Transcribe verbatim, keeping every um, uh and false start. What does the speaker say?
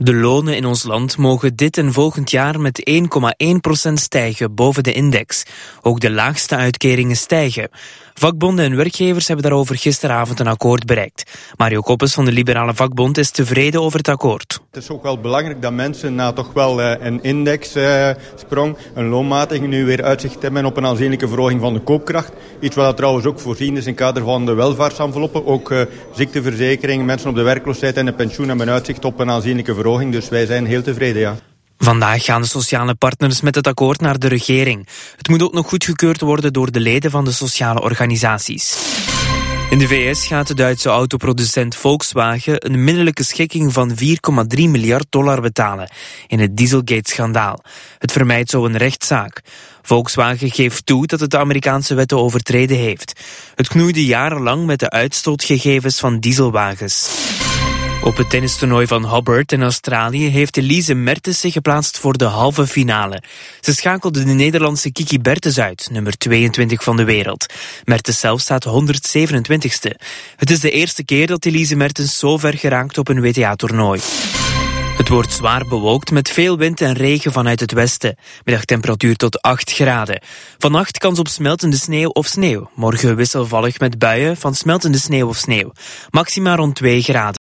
De lonen in ons land mogen dit en volgend jaar met één komma één procent stijgen boven de index. Ook de laagste uitkeringen stijgen. Vakbonden en werkgevers hebben daarover gisteravond een akkoord bereikt. Mario Koppes van de Liberale Vakbond is tevreden over het akkoord. Het is ook wel belangrijk dat mensen na toch wel een indexsprong, een loonmatiging, nu weer uitzicht hebben op een aanzienlijke verhoging van de koopkracht. Iets wat trouwens ook voorzien is in kader van de welvaartsenveloppen. Ook uh, ziekteverzekering, mensen op de werkloosheid en de pensioen hebben uitzicht op een aanzienlijke verhoging. Dus wij zijn heel tevreden, ja. Vandaag gaan de sociale partners met het akkoord naar de regering. Het moet ook nog goedgekeurd worden door de leden van de sociale organisaties. In de V S gaat de Duitse autoproducent Volkswagen een minnelijke schikking van vier komma drie miljard dollar betalen in het Dieselgate-schandaal. Het vermijdt zo een rechtszaak. Volkswagen geeft toe dat het de Amerikaanse wetten overtreden heeft. Het knoeide jarenlang met de uitstootgegevens van dieselwagens. Op het tennistoernooi van Hobart in Australië heeft Elise Mertens zich geplaatst voor de halve finale. Ze schakelde de Nederlandse Kiki Bertens uit, nummer tweeëntwintig van de wereld. Mertens zelf staat honderdzevenentwintigste. Het is de eerste keer dat Elise Mertens zo ver geraakt op een W T A-toernooi. Het wordt zwaar bewolkt met veel wind en regen vanuit het westen. Middagtemperatuur tot acht graden. Vannacht kans op smeltende sneeuw of sneeuw. Morgen wisselvallig met buien van smeltende sneeuw of sneeuw. Maxima rond twee graden.